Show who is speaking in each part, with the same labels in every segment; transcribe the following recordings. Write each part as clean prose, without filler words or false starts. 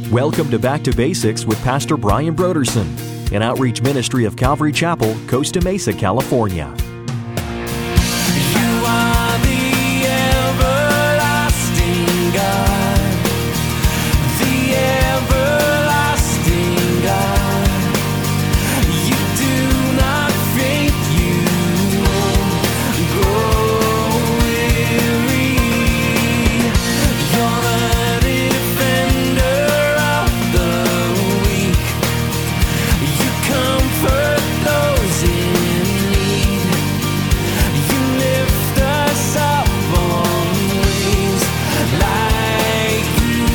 Speaker 1: Welcome to Back to Basics with Pastor Brian Broderson, an outreach ministry of Calvary Chapel, Costa Mesa, California.
Speaker 2: You are the everlasting God, the everlasting God. You do not faint, you won't grow weary. You're the defender of the weak. You comfort those in need. You lift us up on wings like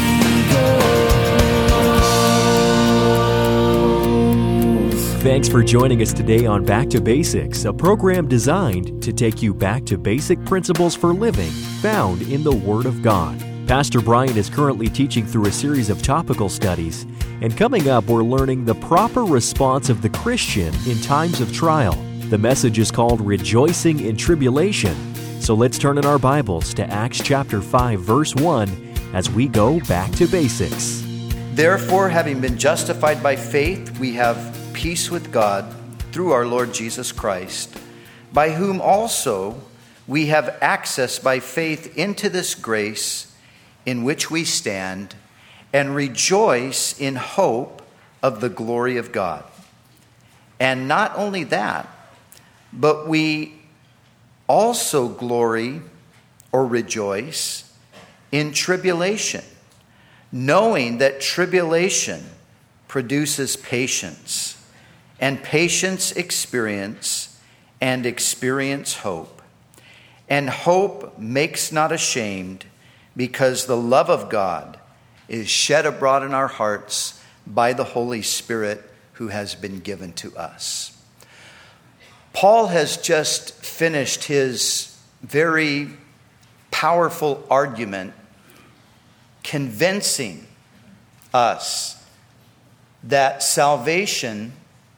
Speaker 2: eagles.
Speaker 1: Thanks for joining us today on Back to Basics, a program designed to take you back to basic principles for living found in the Word of God. Pastor Brian is currently teaching through a series of topical studies, and coming up, we're learning the proper response of the Christian in times of trial. The message is called Rejoicing in Tribulation. So let's turn in our Bibles to Acts chapter 5, verse 1, as we go back to basics.
Speaker 3: Therefore, having been justified by faith, we have peace with God through our Lord Jesus Christ, by whom also we have access by faith into this grace in which we stand, and rejoice in hope of the glory of God. And not only that, but we also glory or rejoice in tribulation, knowing that tribulation produces patience, and patience experience, and experience hope. And hope makes not ashamed, because the love of God is shed abroad in our hearts by the Holy Spirit who has been given to us. Paul has just finished his very powerful argument convincing us that salvation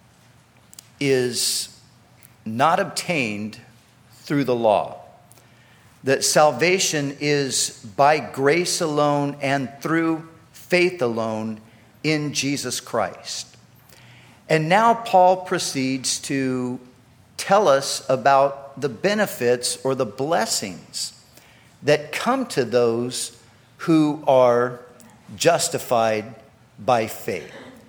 Speaker 3: is not obtained through the law, that salvation is by grace alone and through faith alone in Jesus Christ. And now Paul proceeds to tell us about the benefits or the blessings that come to those who are justified by faith.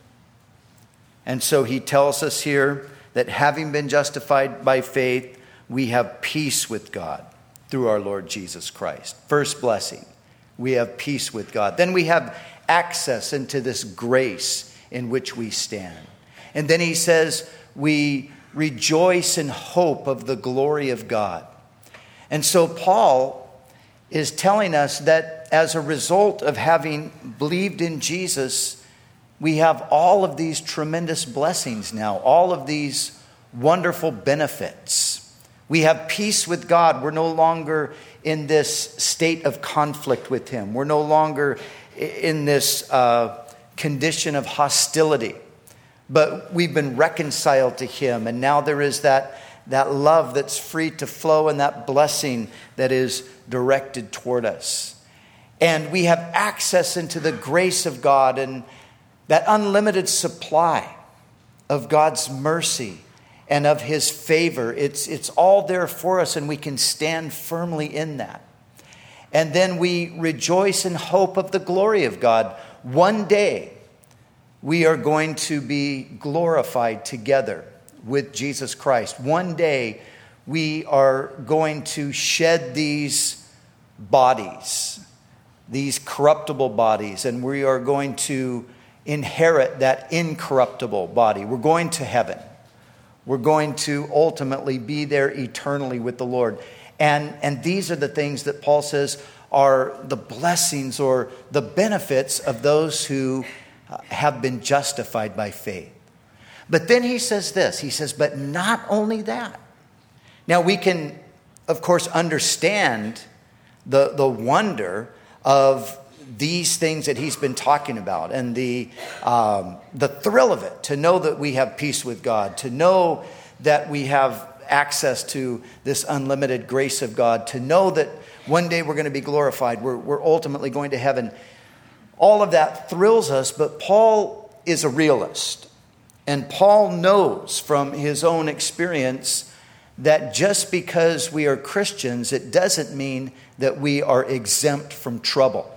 Speaker 3: And so he tells us here that having been justified by faith, we have peace with God through our Lord Jesus Christ. First blessing, we have peace with God. Then we have access into this grace in which we stand. And then he says, we rejoice in hope of the glory of God. And so Paul is telling us that as a result of having believed in Jesus, we have all of these tremendous blessings now, all of these wonderful benefits. We have peace with God. We're no longer in this state of conflict with Him. We're no longer in this condition of hostility. But we've been reconciled to Him. And now there is that love that's free to flow and that blessing that is directed toward us. And we have access into the grace of God and that unlimited supply of God's mercy and of His favor. It's all there for us, and we can stand firmly in that. And then we rejoice in hope of the glory of God. One day we are going to be glorified together with Jesus Christ. One day we are going to shed these bodies, these corruptible bodies, and we are going to inherit that incorruptible body. We're going to heaven. We're going to ultimately be there eternally with the Lord. And these are the things that Paul says are the blessings or the benefits of those who have been justified by faith. But then he says this. He says, but not only that. Now we can, of course, understand the wonder of these things that he's been talking about and the thrill of it, to know that we have peace with God, to know that we have access to this unlimited grace of God, to know that one day we're going to be glorified, we're ultimately going to heaven. All of that thrills us, but Paul is a realist. And Paul knows from his own experience that just because we are Christians, it doesn't mean that we are exempt from trouble.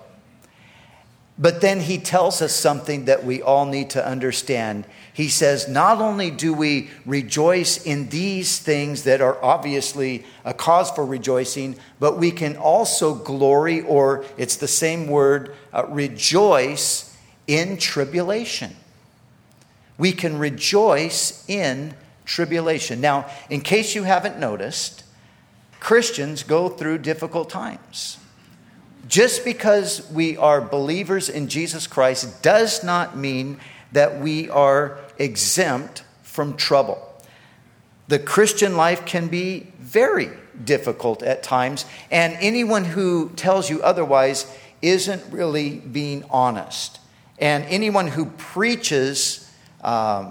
Speaker 3: But then he tells us something that we all need to understand. He says, not only do we rejoice in these things that are obviously a cause for rejoicing, but we can also glory, or it's the same word, rejoice in tribulation. We can rejoice in tribulation. Now, in case you haven't noticed, Christians go through difficult times. Just because we are believers in Jesus Christ does not mean that we are exempt from trouble. The Christian life can be very difficult at times, and anyone who tells you otherwise isn't really being honest. And anyone who preaches a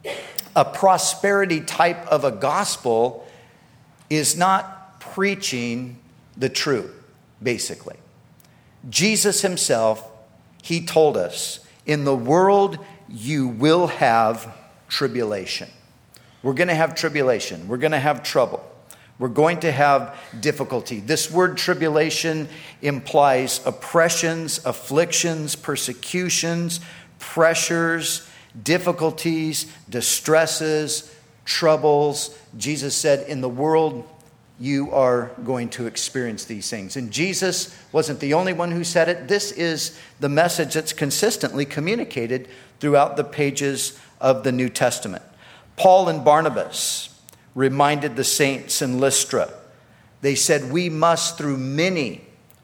Speaker 3: prosperity type of a gospel is not preaching the truth, basically. Jesus himself, he told us, in the world you will have tribulation. We're going to have tribulation. We're going to have trouble. We're going to have difficulty. This word tribulation implies oppressions, afflictions, persecutions, pressures, difficulties, distresses, troubles. Jesus said, in the world you are going to experience these things. And Jesus wasn't the only one who said it. This is the message that's consistently communicated throughout the pages of the New Testament. Paul and Barnabas reminded the saints in Lystra. They said, we must through many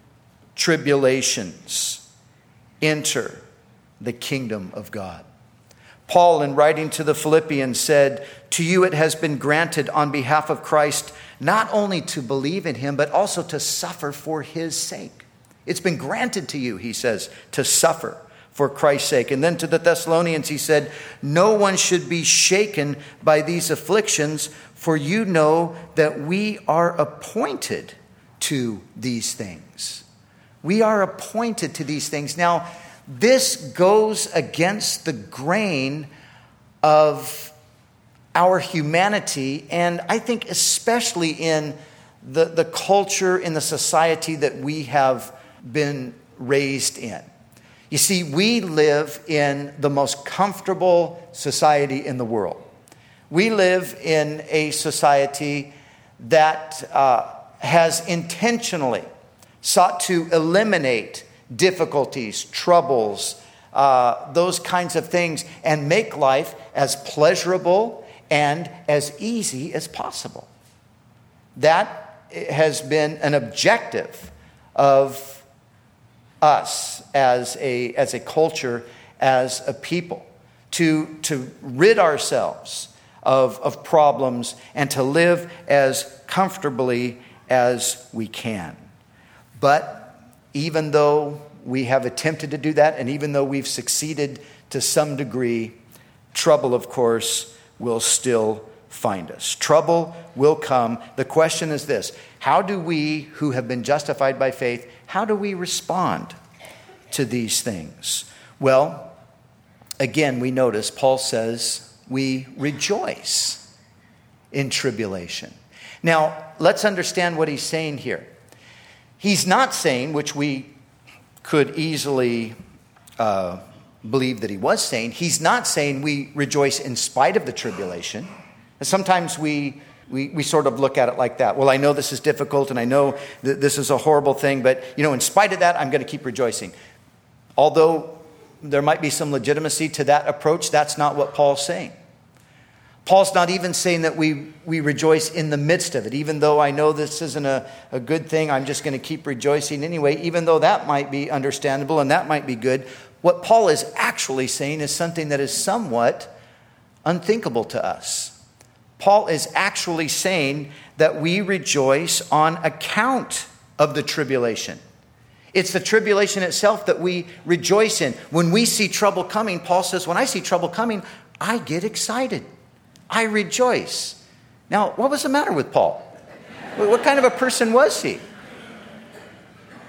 Speaker 3: tribulations enter the kingdom of God. Paul, in writing to the Philippians, said, to you it has been granted on behalf of Christ not only to believe in him, but also to suffer for his sake. It's been granted to you, he says, to suffer for Christ's sake. And then to the Thessalonians, he said, no one should be shaken by these afflictions, for you know that we are appointed to these things. We are appointed to these things. Now, this goes against the grain of our humanity, and I think especially in the culture, in the society that we have been raised in. You see, we live in the most comfortable society in the world. We live in a society that has intentionally sought to eliminate difficulties, troubles, those kinds of things, and make life as pleasurable and as easy as possible. That has been an objective of us as a culture, as a people, to rid ourselves of problems and to live as comfortably as we can. But even though we have attempted to do that, and even though we've succeeded to some degree, trouble, of course, will still find us. Trouble will come. The question is this: how do we who have been justified by faith, how do we respond to these things? Well, again, we notice Paul says we rejoice in tribulation. Now, let's understand what he's saying here. He's not saying, which we could easily believe that he was saying, he's not saying we rejoice in spite of the tribulation. And sometimes we sort of look at it like that. Well, I know this is difficult and I know that this is a horrible thing, but in spite of that, I'm going to keep rejoicing. Although there might be some legitimacy to that approach, that's not what Paul's saying. Paul's not even saying that we rejoice in the midst of it. Even though I know this isn't a good thing, I'm just going to keep rejoicing anyway, even though that might be understandable and that might be good. What Paul is actually saying is something that is somewhat unthinkable to us. Paul is actually saying that we rejoice on account of the tribulation. It's the tribulation itself that we rejoice in. When we see trouble coming, Paul says, when I see trouble coming, I get excited. I rejoice. Now, what was the matter with Paul? What kind of a person was he?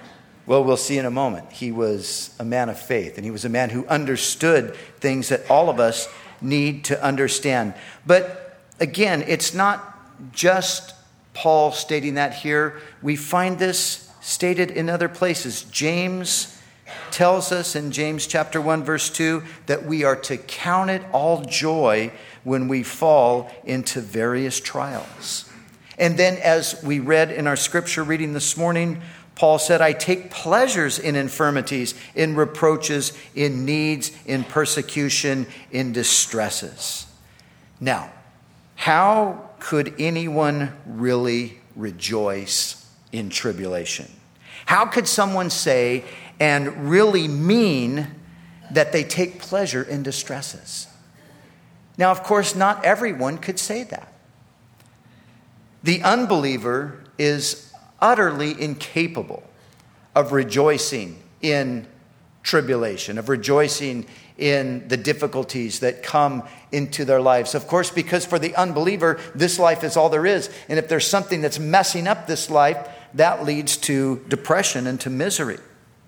Speaker 3: Well, we'll see in a moment. He was a man of faith, and he was a man who understood things that all of us need to understand. But again, it's not just Paul stating that here. We find this stated in other places. James tells us in James chapter 1, verse 2, that we are to count it all joy when we fall into various trials. And then as we read in our scripture reading this morning, Paul said, I take pleasures in infirmities, in reproaches, in needs, in persecution, in distresses. Now, how could anyone really rejoice in tribulation? How could someone say and really mean that they take pleasure in distresses? Now, of course, not everyone could say that. The unbeliever is utterly incapable of rejoicing in tribulation, of rejoicing in the difficulties that come into their lives. Of course, because for the unbeliever, this life is all there is. And if there's something that's messing up this life, that leads to depression and to misery.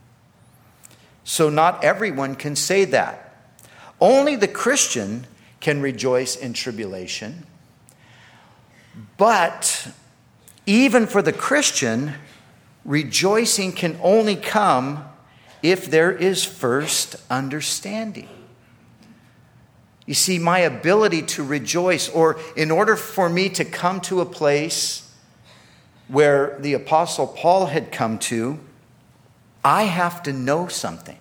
Speaker 3: So not everyone can say that. Only the Christian can rejoice in tribulation. But even for the Christian, rejoicing can only come if there is first understanding. You see, my ability to rejoice, or in order for me to come to a place where the Apostle Paul had come to, I have to know something.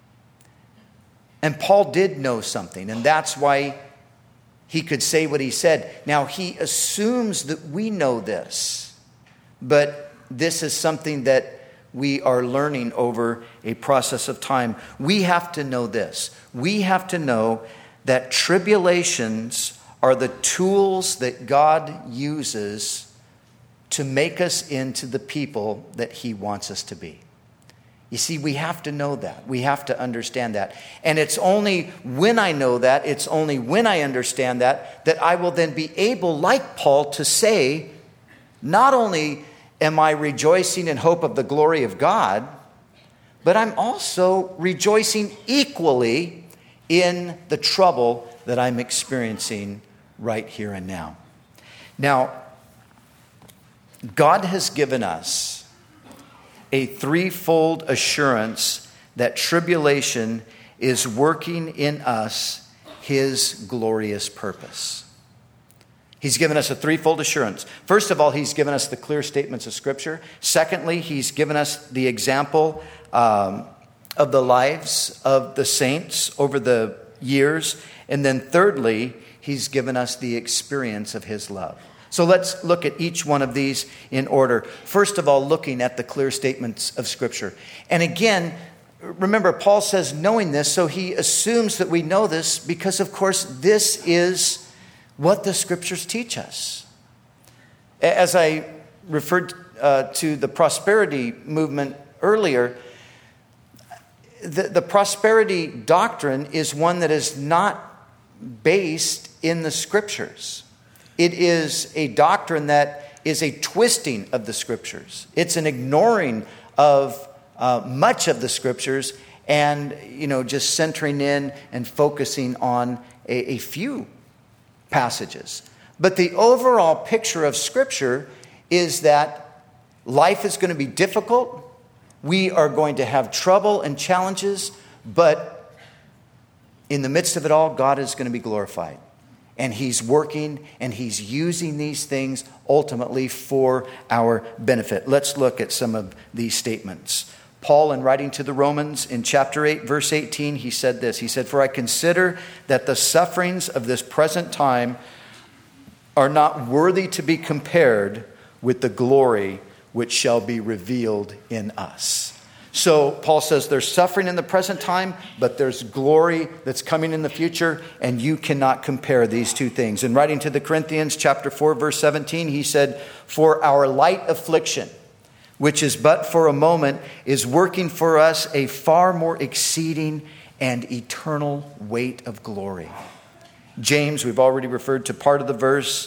Speaker 3: And Paul did know something, and that's why he could say what he said. Now, he assumes that we know this, but this is something that we are learning over a process of time. We have to know this. We have to know that tribulations are the tools that God uses to make us into the people that he wants us to be. You see, we have to know that. We have to understand that. And it's only when I know that, it's only when I understand that, that I will then be able, like Paul, to say, not only am I rejoicing in hope of the glory of God, but I'm also rejoicing equally in the trouble that I'm experiencing right here and now. Now, God has given us a threefold assurance that tribulation is working in us his glorious purpose. He's given us a threefold assurance. First of all, he's given us the clear statements of Scripture. Secondly, he's given us the example of the lives of the saints over the years. And then thirdly, he's given us the experience of his love. So let's look at each one of these in order. First of all, looking at the clear statements of Scripture. And again, remember, Paul says knowing this, so he assumes that we know this because, of course, this is what the Scriptures teach us. As I referred to the prosperity movement earlier, the prosperity doctrine is one that is not based in the Scriptures. It is a doctrine that is a twisting of the Scriptures. It's an ignoring of much of the Scriptures and, just centering in and focusing on a few passages. But the overall picture of Scripture is that life is going to be difficult. We are going to have trouble and challenges, but in the midst of it all, God is going to be glorified. And he's working and he's using these things ultimately for our benefit. Let's look at some of these statements. Paul, in writing to the Romans in chapter 8, verse 18, he said this. He said, "For I consider that the sufferings of this present time are not worthy to be compared with the glory which shall be revealed in us." So Paul says there's suffering in the present time, but there's glory that's coming in the future, and you cannot compare these two things. In writing to the Corinthians, chapter 4, verse 17, he said, "For our light affliction, which is but for a moment, is working for us a far more exceeding and eternal weight of glory." James, we've already referred to part of the verse.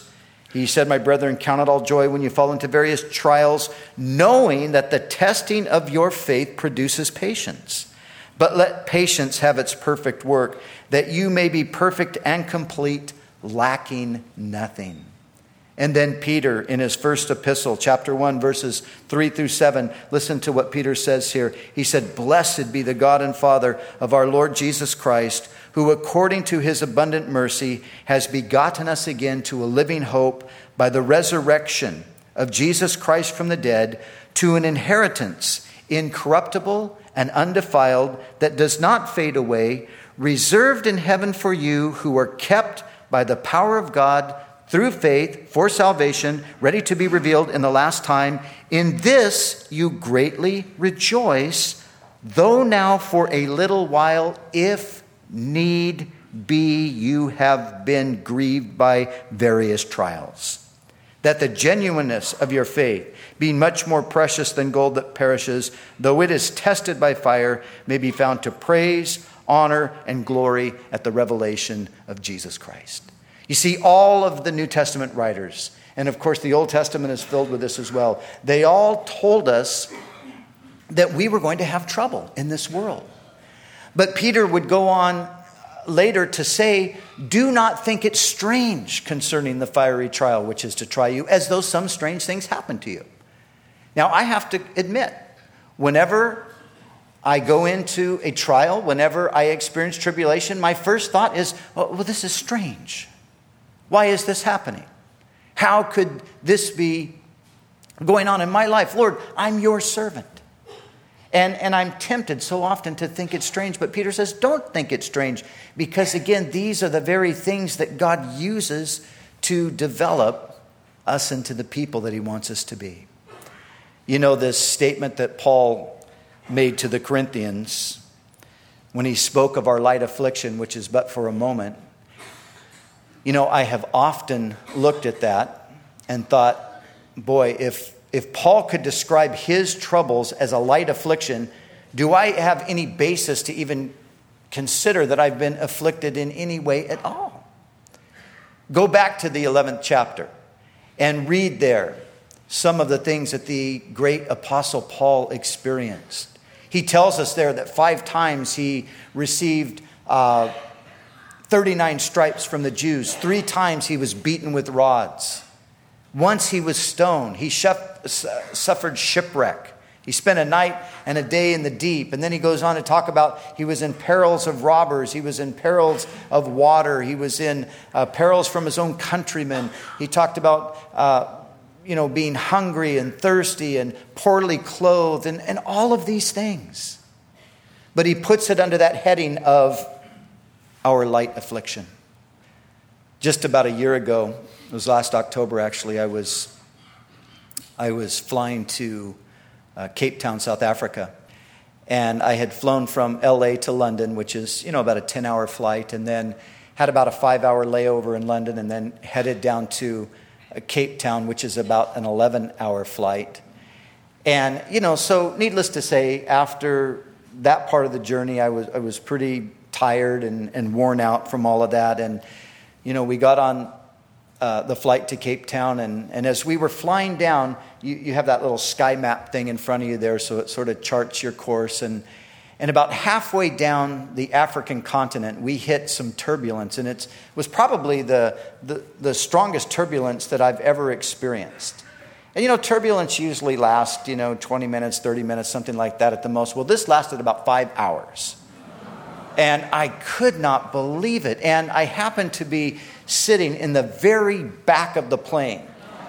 Speaker 3: He said, my brethren, count it all joy when you fall into various trials, knowing that the testing of your faith produces patience. But let patience have its perfect work, that you may be perfect and complete, lacking nothing. And then Peter, in his first epistle, chapter 1, verses 3 through 7, listen to what Peter says here. He said, blessed be the God and Father of our Lord Jesus Christ, who according to his abundant mercy has begotten us again to a living hope by the resurrection of Jesus Christ from the dead, to an inheritance incorruptible and undefiled, that does not fade away, reserved in heaven for you who are kept by the power of God through faith for salvation, ready to be revealed in the last time. In this you greatly rejoice, though now for a little while, if need be, you have been grieved by various trials, that the genuineness of your faith, being much more precious than gold that perishes, though it is tested by fire, may be found to praise, honor, and glory at the revelation of Jesus Christ. You see, all of the New Testament writers, and of course the Old Testament is filled with this as well, they all told us that we were going to have trouble in this world. But Peter would go on later to say, do not think it strange concerning the fiery trial which is to try you, as though some strange things happen to you. Now, I have to admit, whenever I go into a trial, whenever I experience tribulation, my first thought is, well, this is strange. Why is this happening? How could this be going on in my life? Lord, I'm your servant. And I'm tempted so often to think it's strange. But Peter says, don't think it's strange. Because again, these are the very things that God uses to develop us into the people that he wants us to be. You know, this statement that Paul made to the Corinthians when he spoke of our light affliction, which is but for a moment. You know, I have often looked at that and thought, boy, if Paul could describe his troubles as a light affliction, do I have any basis to even consider that I've been afflicted in any way at all? Go back to the 11th chapter and read there some of the things that the great apostle Paul experienced. He tells us there that 5 times he received 39 stripes from the Jews. 3 times he was beaten with rods. Once he was stoned. He suffered shipwreck. He spent a night and a day in the deep. And then he goes on to talk about he was in perils of robbers. He was in perils of water. He was in perils from his own countrymen. He talked about being hungry and thirsty and poorly clothed and all of these things. But he puts it under that heading of our light affliction. Just about a year ago, it was last October actually, I was flying to Cape Town, South Africa. And I had flown from LA to London, which is, about a 10-hour flight, and then had about a 5-hour layover in London, and then headed down to Cape Town, which is about an 11-hour flight. And, so needless to say, after that part of the journey, I was pretty tired and worn out from all of that. And, we got on the flight to Cape Town, and as we were flying down, you have that little sky map thing in front of you there, so it sort of charts your course. And about halfway down the African continent, we hit some turbulence, and it was probably the strongest turbulence that I've ever experienced. And turbulence usually lasts 20 minutes, 30 minutes, something like that at the most. Well, this lasted about 5 hours. And I could not believe it. And I happened to be sitting in the very back of the plane.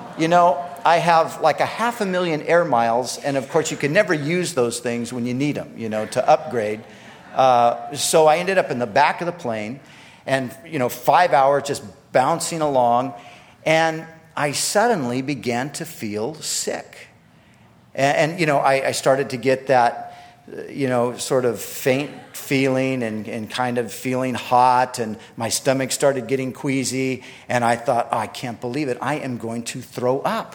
Speaker 3: I have like 500,000 air miles. And of course, you can never use those things when you need them, to upgrade. So I ended up in the back of the plane and, 5 hours just bouncing along. And I suddenly began to feel sick. And I started to get that, sort of faint feeling and kind of feeling hot, and my stomach started getting queasy, and I thought, I can't believe it. I am going to throw up.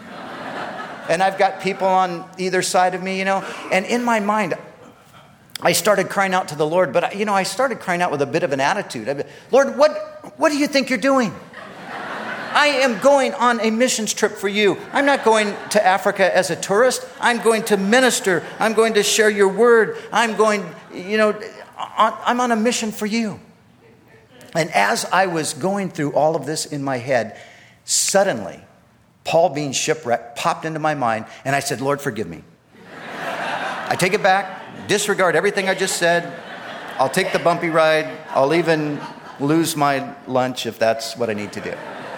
Speaker 3: And I've got people on either side of me, and in my mind, I started crying out to the Lord, but I started crying out with a bit of an attitude. Lord, what do you think you're doing? I am going on a missions trip for you. I'm not going to Africa as a tourist. I'm going to minister. I'm going to share your word. I'm on a mission for you. And as I was going through all of this in my head, suddenly, Paul being shipwrecked popped into my mind, and I said, Lord, forgive me. I take it back, disregard everything I just said. I'll take the bumpy ride. I'll even lose my lunch if that's what I need to do.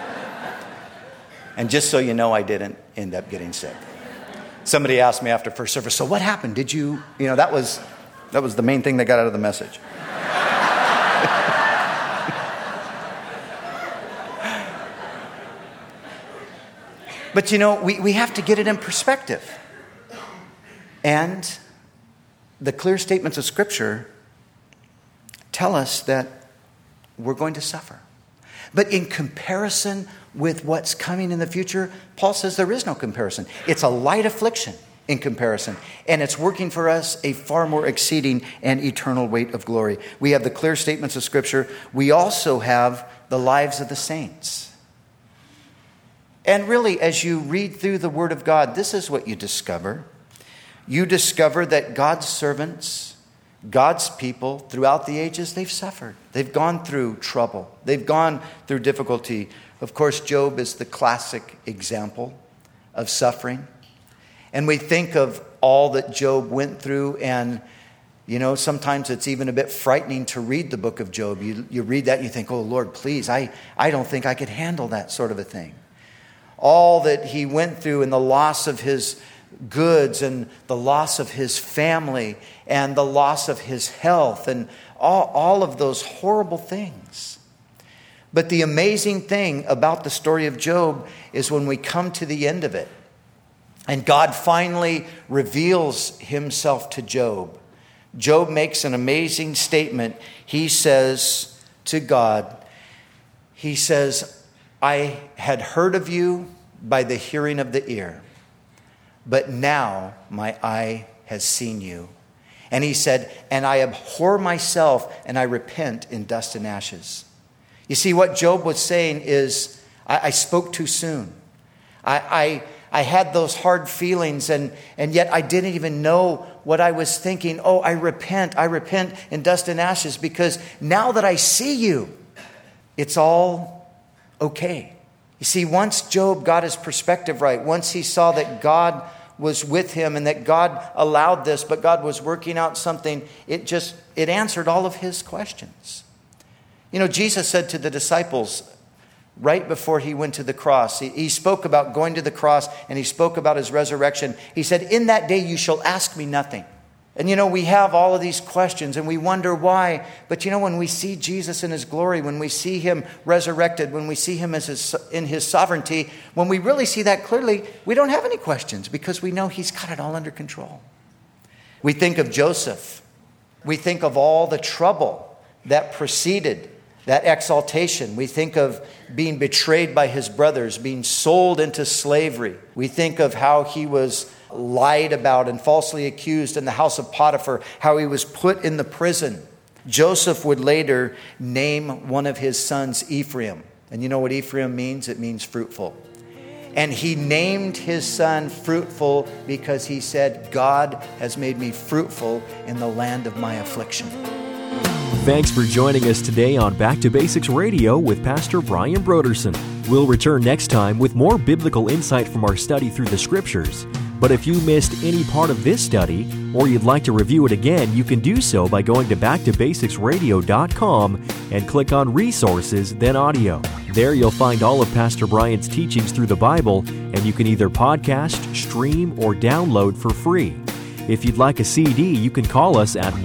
Speaker 3: And just so you know, I didn't end up getting sick. Somebody asked me after first service, so what happened? Did you know, that was the main thing they got out of the message. But we have to get it in perspective. And the clear statements of Scripture tell us that we're going to suffer. But in comparison with what's coming in the future, Paul says there is no comparison. It's a light affliction in comparison. And it's working for us a far more exceeding and eternal weight of glory. We have the clear statements of Scripture. We also have the lives of the saints. And really, as you read through the Word of God, this is what you discover. You discover that God's servants, God's people, throughout the ages, they've suffered. They've gone through trouble. They've gone through difficulty. Of course, Job is the classic example of suffering. And we think of all that Job went through, and sometimes it's even a bit frightening to read the book of Job. You read that and you think, oh Lord, please, I don't think I could handle that sort of a thing. All that he went through, and the loss of his goods, and the loss of his family, and the loss of his health, and all of those horrible things. But the amazing thing about the story of Job is when we come to the end of it, and God finally reveals himself to Job. Job makes an amazing statement. He says to God, he says, I had heard of you by the hearing of the ear, but now my eye has seen you. And he said, and I abhor myself, and I repent in dust and ashes. You see, what Job was saying is, I spoke too soon. I had those hard feelings, and yet I didn't even know what I was thinking. Oh, I repent in dust and ashes, because now that I see you, it's all okay. You see, once Job got his perspective right, once he saw that God was with him and that God allowed this, but God was working out something, it answered all of his questions. Jesus said to the disciples right before he went to the cross, he spoke about going to the cross, and he spoke about his resurrection. He said, in that day you shall ask me nothing. And we have all of these questions and we wonder why. But when we see Jesus in his glory, when we see him resurrected, when we see him in his sovereignty, when we really see that clearly, we don't have any questions, because we know he's got it all under control. We think of Joseph. We think of all the trouble that preceded that exaltation. We think of being betrayed by his brothers, being sold into slavery. We think of how he was lied about and falsely accused in the house of Potiphar, how he was put in the prison. Joseph would later name one of his sons Ephraim. And you know what Ephraim means? It means fruitful. And he named his son fruitful because he said, God has made me fruitful in the land of my affliction.
Speaker 1: Thanks for joining us today on Back to Basics Radio with Pastor Brian Broderson. We'll return next time with more biblical insight from our study through the Scriptures. But if you missed any part of this study, or you'd like to review it again, you can do so by going to backtobasicsradio.com and click on Resources, then Audio. There you'll find all of Pastor Brian's teachings through the Bible, and you can either podcast, stream, or download for free. If you'd like a CD, you can call us at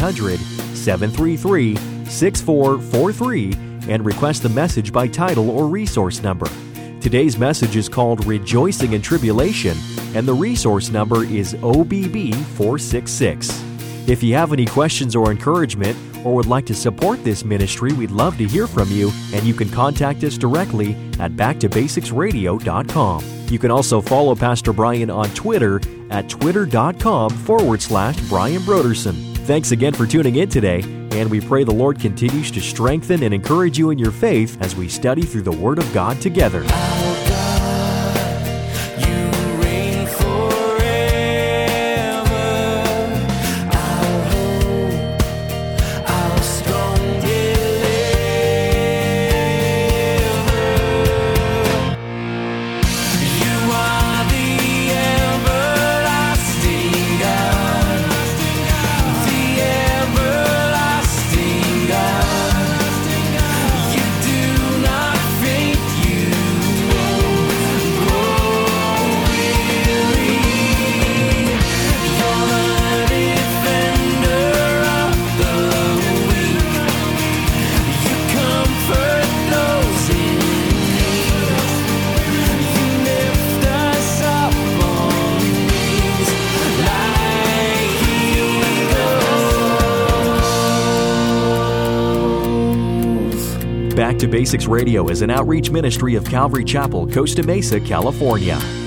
Speaker 1: 1-800-733-6443 and request the message by title or resource number. Today's message is called Rejoicing in Tribulation, and the resource number is OBB 466. If you have any questions or encouragement, or would like to support this ministry, we'd love to hear from you, and you can contact us directly at backtobasicsradio.com. You can also follow Pastor Brian on Twitter at twitter.com/Brian Broderson. Thanks again for tuning in today, and we pray the Lord continues to strengthen and encourage you in your faith as we study through the Word of God together. Back to Basics Radio is an outreach ministry of Calvary Chapel, Costa Mesa, California.